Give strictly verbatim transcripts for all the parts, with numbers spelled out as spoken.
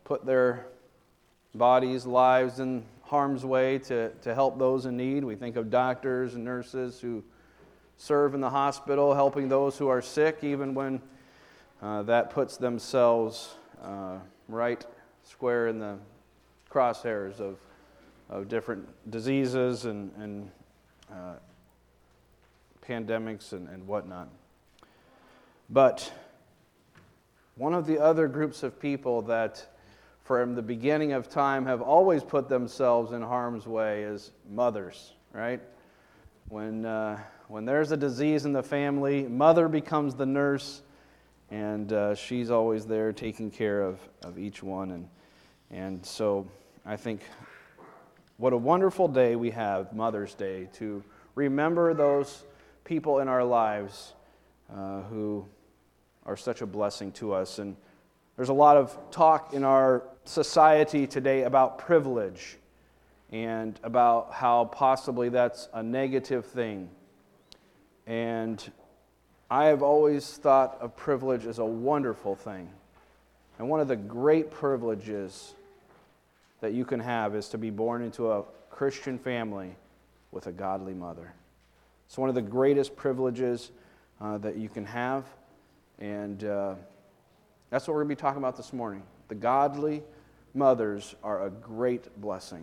put their bodies, lives in harm's way to, to help those in need. We think of doctors and nurses who serve in the hospital, helping those who are sick, even when uh, that puts themselves uh, right square in the crosshairs of, of different diseases and, and uh, pandemics and, and whatnot. But one of the other groups of people that from the beginning of time have always put themselves in harm's way is mothers, right? When uh, when there's a disease in the family, mother becomes the nurse, and uh, she's always there taking care of, of each one. And, and so I think what a wonderful day we have, Mother's Day, to remember those people in our lives uh, who are such a blessing to us. And there's a lot of talk in our society today about privilege and about how possibly that's a negative thing. And I have always thought of privilege as a wonderful thing. And one of the great privileges that you can have is to be born into a Christian family with a godly mother. It's one of the greatest privileges uh, that you can have. And uh, that's what we're going to be talking about this morning. The godly mothers are a great blessing.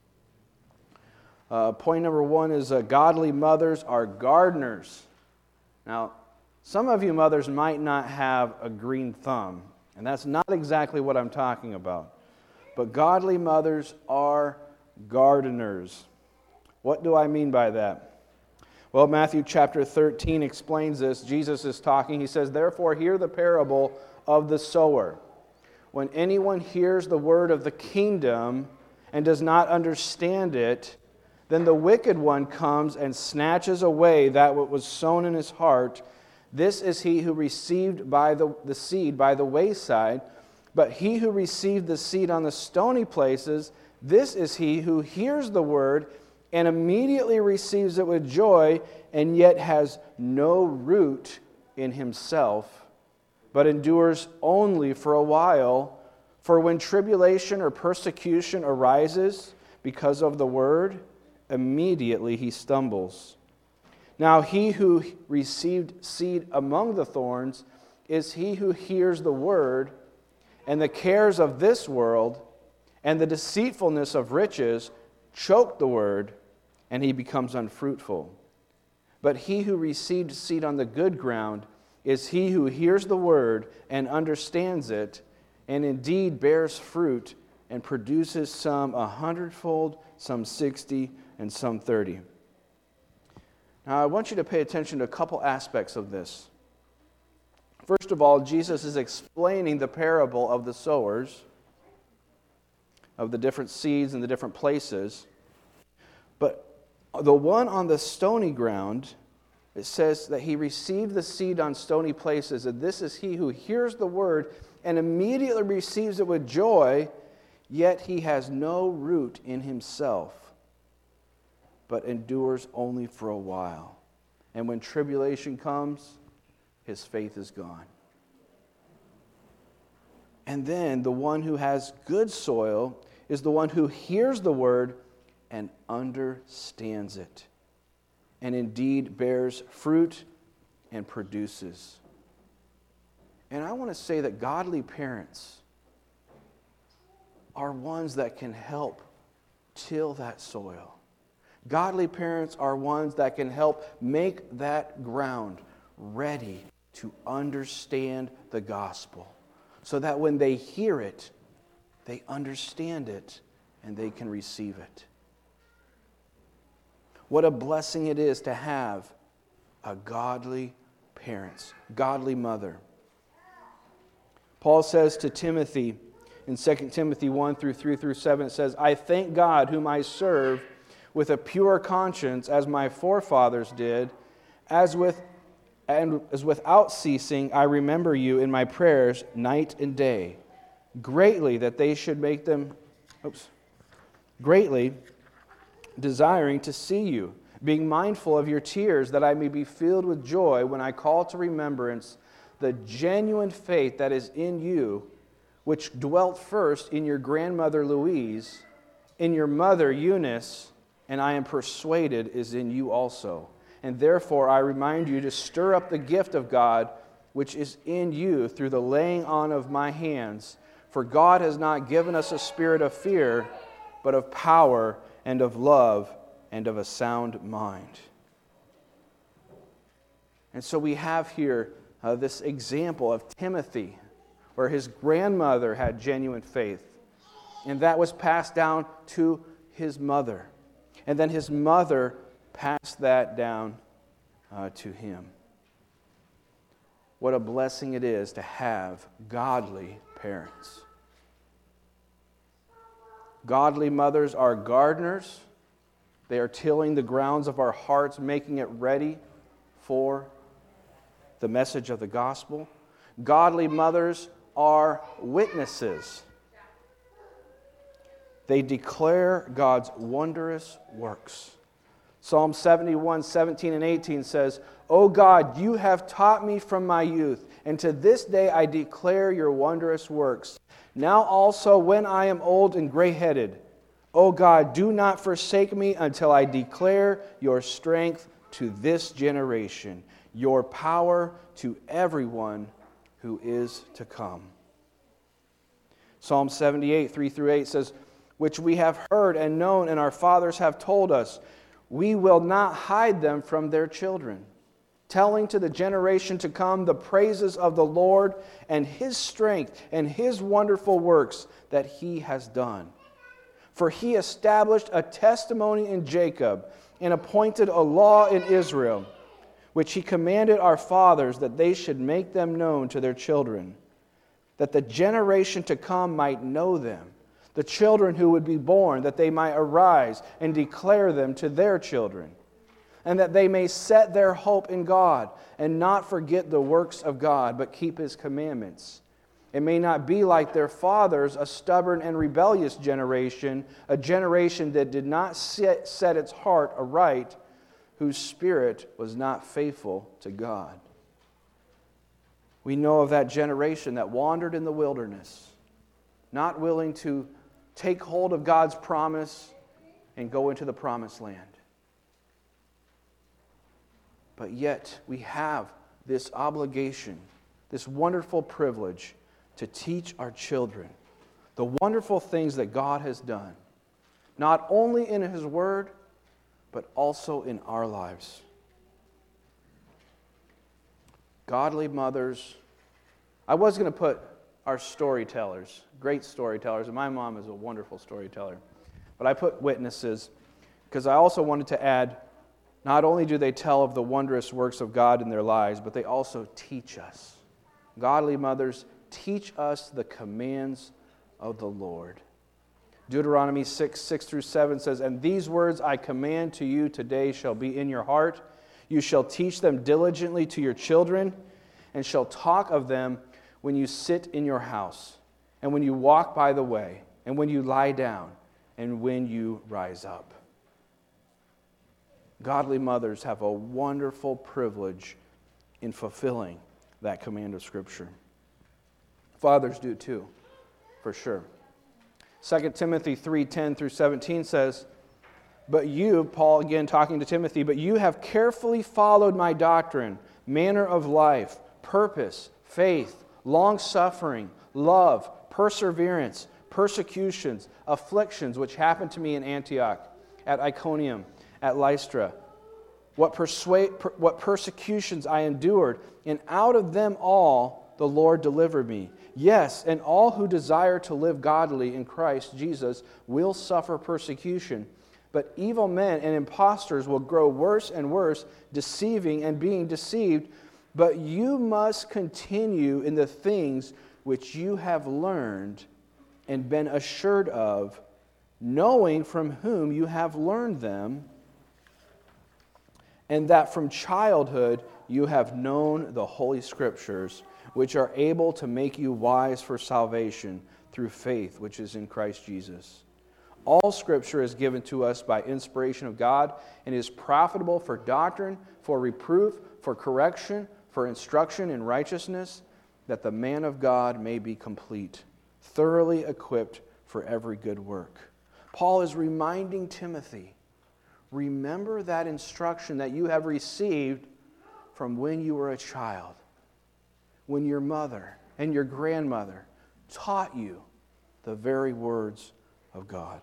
Uh, point number one is uh, godly mothers are gardeners. Now, some of you mothers might not have a green thumb, and that's not exactly what I'm talking about. But godly mothers are gardeners. What do I mean by that? Well, Matthew chapter thirteen explains this. Jesus is talking. He says, "Therefore hear the parable of the sower. When anyone hears the word of the kingdom and does not understand it, then the wicked one comes and snatches away that what was sown in his heart. This is he who received by the, the seed by the wayside. But he who received the seed on the stony places, this is he who hears the word and immediately receives it with joy, and yet has no root in himself, but endures only for a while. For when tribulation or persecution arises because of the word, immediately he stumbles. Now he who received seed among the thorns is he who hears the word, and the cares of this world and the deceitfulness of riches choke the word, and he becomes unfruitful. But he who received seed on the good ground is he who hears the word and understands it, and indeed bears fruit and produces some a hundredfold, some sixty, and some thirty. Now, I want you to pay attention to a couple aspects of this. First of all, Jesus is explaining the parable of the sowers, of the different seeds in the different places. But the one on the stony ground, it says that he received the seed on stony places, and this is he who hears the word and immediately receives it with joy, yet he has no root in himself, but endures only for a while. And when tribulation comes, his faith is gone. And then the one who has good soil is the one who hears the word and understands it, and indeed bears fruit and produces. And I want to say that godly parents are ones that can help till that soil. Godly parents are ones that can help make that ground ready to understand the gospel, so that when they hear it, they understand it and they can receive it. What a blessing it is to have a godly parents, godly mother. Paul says to Timothy in Second Timothy one through three through seven, it says, "I thank God whom I serve with a pure conscience, as my forefathers did, as with and as without ceasing I remember you in my prayers night and day, greatly that they should make them, oops, greatly desiring to see you, being mindful of your tears, that I may be filled with joy when I call to remembrance the genuine faith that is in you, which dwelt first in your grandmother Louise, in your mother Eunice, and I am persuaded is in you also. And therefore I remind you to stir up the gift of God which is in you through the laying on of my hands. For God has not given us a spirit of fear, but of power and of love and of a sound mind. And so we have here uh, this example of Timothy, where his grandmother had genuine faith, and that was passed down to his mother. And then his mother passed that down uh, to him. What a blessing it is to have godly parents. Godly mothers are gardeners. They are tilling the grounds of our hearts, making it ready for the message of the gospel. Godly mothers are witnesses. They declare God's wondrous works. Psalm seventy-one, seventeen and eighteen says, O God, you have taught me from my youth, and to this day I declare your wondrous works. Now also when I am old and gray-headed, O God, do not forsake me until I declare your strength to this generation, your power to everyone who is to come. Psalm seventy-eight, three through eight says, which we have heard and known and our fathers have told us, we will not hide them from their children, telling to the generation to come the praises of the Lord and His strength and His wonderful works that He has done. For He established a testimony in Jacob and appointed a law in Israel, which He commanded our fathers that they should make them known to their children, that the generation to come might know them, the children who would be born, that they might arise and declare them to their children, and that they may set their hope in God and not forget the works of God, but keep His commandments. It may not be like their fathers, a stubborn and rebellious generation, a generation that did not set, set its heart aright, whose spirit was not faithful to God. We know of that generation that wandered in the wilderness, not willing to take hold of God's promise and go into the promised land. But yet we have this obligation, this wonderful privilege to teach our children the wonderful things that God has done, not only in His Word, but also in our lives. Godly mothers. I was going to put our storytellers, great storytellers, and my mom is a wonderful storyteller. But I put witnesses because I also wanted to add, not only do they tell of the wondrous works of God in their lives, but they also teach us. Godly mothers teach us the commands of the Lord. Deuteronomy six, six through seven says, and these words I command to you today shall be in your heart. You shall teach them diligently to your children, and shall talk of them when you sit in your house, and when you walk by the way, and when you lie down, and when you rise up. Godly mothers have a wonderful privilege in fulfilling that command of Scripture. Fathers do too, for sure. Second Timothy three, ten through seventeen says, but you, Paul again talking to Timothy, but you have carefully followed my doctrine, manner of life, purpose, faith, long-suffering, love, perseverance, persecutions, afflictions, which happened to me in Antioch, at Iconium, at Lystra, what, persuade, per, what persecutions I endured, and out of them all the Lord delivered me. Yes, and all who desire to live godly in Christ Jesus will suffer persecution. But evil men and impostors will grow worse and worse, deceiving and being deceived. But you must continue in the things which you have learned and been assured of, knowing from whom you have learned them, and that from childhood you have known the Holy Scriptures, which are able to make you wise for salvation through faith which is in Christ Jesus. All Scripture is given to us by inspiration of God and is profitable for doctrine, for reproof, for correction, for instruction in righteousness, that the man of God may be complete, thoroughly equipped for every good work. Paul is reminding Timothy, remember that instruction that you have received from when you were a child, when your mother and your grandmother taught you the very words of God.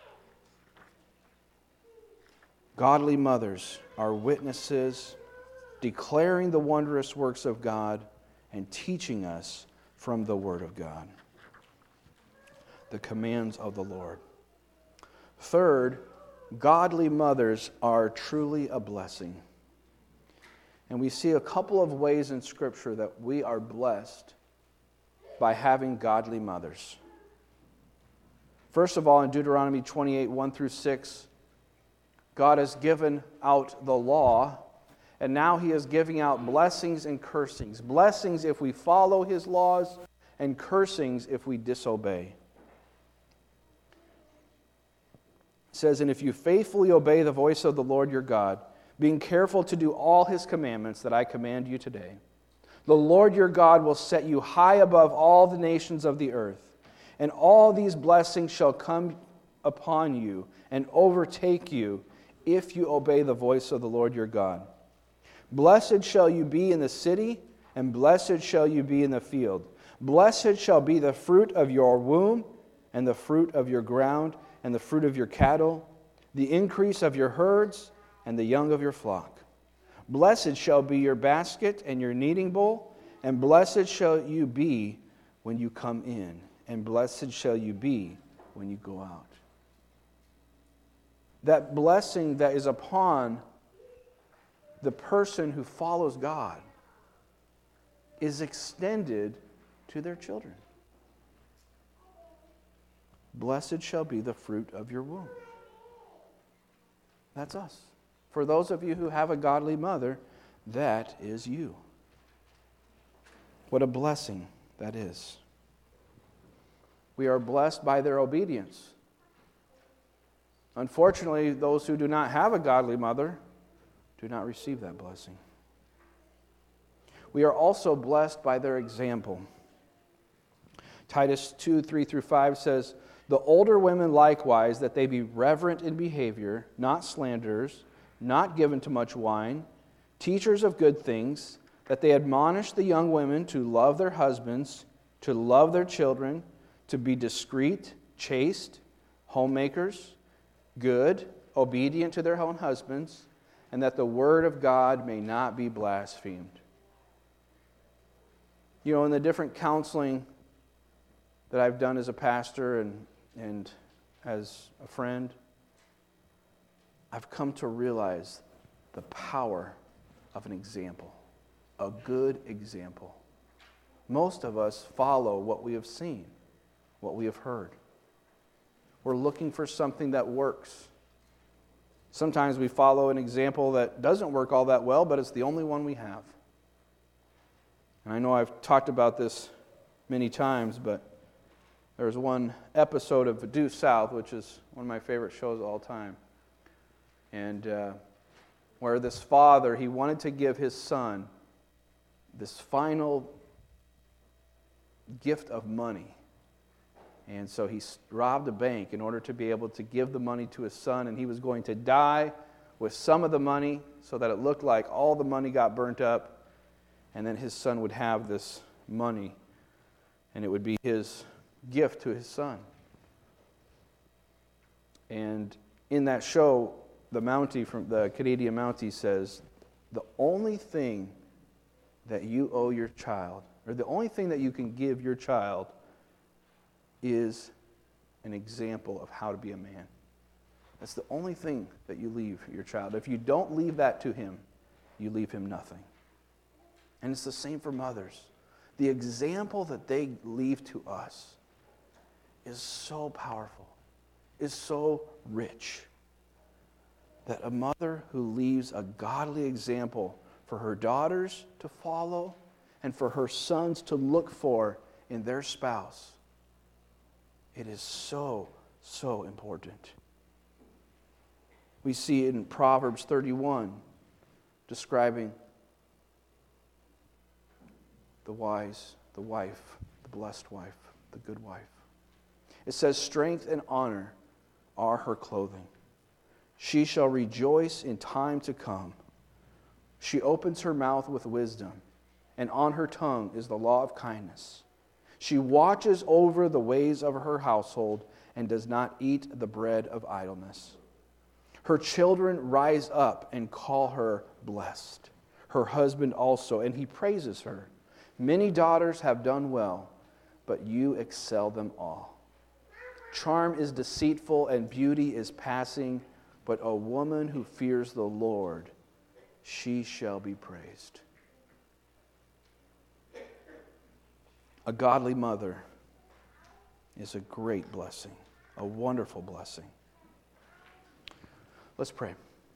Godly mothers are witnesses, declaring the wondrous works of God and teaching us from the Word of God, the commands of the Lord. Third, godly mothers are truly a blessing. And we see a couple of ways in Scripture that we are blessed by having godly mothers. First of all, in Deuteronomy twenty-eight, one through six, God has given out the law, and now He is giving out blessings and cursings. Blessings if we follow His laws, and cursings if we disobey. It says, and if you faithfully obey the voice of the Lord your God, being careful to do all His commandments that I command you today, the Lord your God will set you high above all the nations of the earth, and all these blessings shall come upon you and overtake you if you obey the voice of the Lord your God. Blessed shall you be in the city, and blessed shall you be in the field. Blessed shall be the fruit of your womb, and the fruit of your ground, and the fruit of your cattle, the increase of your herds, and the young of your flock. Blessed shall be your basket and your kneading bowl, and blessed shall you be when you come in, and blessed shall you be when you go out. That blessing that is upon the person who follows God is extended to their children. Blessed shall be the fruit of your womb. That's us. For those of you who have a godly mother, that is you. What a blessing that is. We are blessed by their obedience. Unfortunately, those who do not have a godly mother do not receive that blessing. We are also blessed by their example. Titus two, three through five says, the older women likewise, that they be reverent in behavior, not slanderers, not given to much wine, teachers of good things, that they admonish the young women to love their husbands, to love their children, to be discreet, chaste, homemakers, good, obedient to their own husbands, and that the word of God may not be blasphemed. You know, in the different counseling that I've done as a pastor and, and as a friend, I've come to realize the power of an example, a good example. Most of us follow what we have seen, what we have heard. We're looking for something that works. Sometimes we follow an example that doesn't work all that well, but it's the only one we have. And I know I've talked about this many times, but there was one episode of Due South, which is one of my favorite shows of all time, and uh, where this father, he wanted to give his son this final gift of money. And so he robbed a bank in order to be able to give the money to his son, and he was going to die with some of the money so that it looked like all the money got burnt up, and then his son would have this money, and it would be his gift to his son. And in that show, the Mountie from the Canadian Mountie says, the only thing that you owe your child, or the only thing that you can give your child, is an example of how to be a man. That's the only thing that you leave your child. If you don't leave that to him, you leave him nothing. And it's the same for mothers. The example that they leave to us is so powerful, is so rich, that a mother who leaves a godly example for her daughters to follow and for her sons to look for in their spouse, it is so, so important. We see in Proverbs thirty-one describing the wise, the wife, the blessed wife. the good wife. It says, strength and honor are her clothing. She shall rejoice in time to come. She opens her mouth with wisdom, and on her tongue is the law of kindness. She watches over the ways of her household and does not eat the bread of idleness. Her children rise up and call her blessed. Her husband also, and he praises her. Many daughters have done well, but you excel them all. Charm is deceitful and beauty is passing, but a woman who fears the Lord, she shall be praised. A godly mother is a great blessing, a wonderful blessing. Let's pray.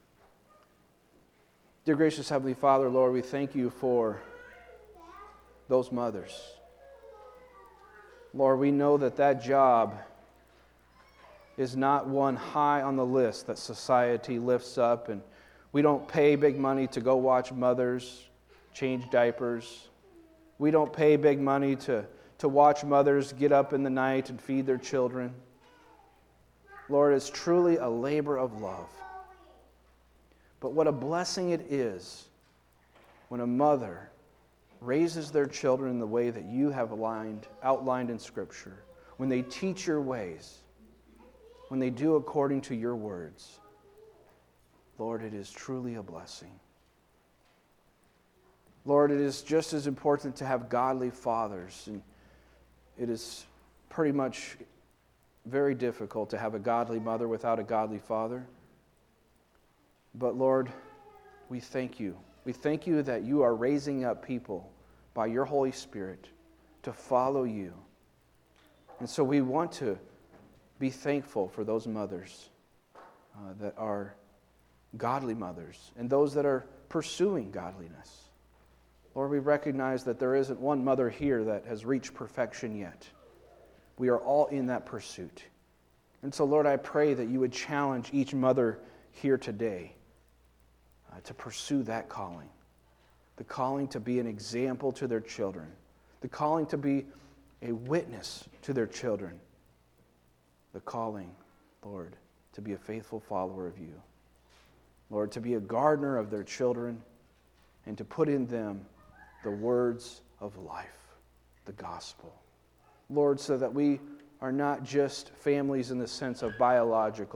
Dear gracious Heavenly Father, Lord, we thank you for those mothers. Lord, we know that that job is not one high on the list that society lifts up, and we don't pay big money to go watch mothers change diapers. We don't pay big money to, to watch mothers get up in the night and feed their children. Lord, it's truly a labor of love. But what a blessing it is when a mother raises their children in the way that you have aligned, outlined in Scripture, when they teach your ways, when they do according to your words. Lord, it is truly a blessing. Lord, it is just as important to have godly fathers, and it is pretty much very difficult to have a godly mother without a godly father. But Lord, we thank you. We thank you that you are raising up people by your Holy Spirit to follow you. And so we want to be thankful for those mothers uh, that are godly mothers and those that are pursuing godliness. Lord, we recognize that there isn't one mother here that has reached perfection yet. We are all in that pursuit. And so, Lord, I pray that you would challenge each mother here today uh, to pursue that calling. The calling to be an example to their children. The calling to be a witness to their children. The calling, Lord, to be a faithful follower of you. Lord, to be a gardener of their children and to put in them the words of life, the gospel. Lord, so that we are not just families in the sense of biological,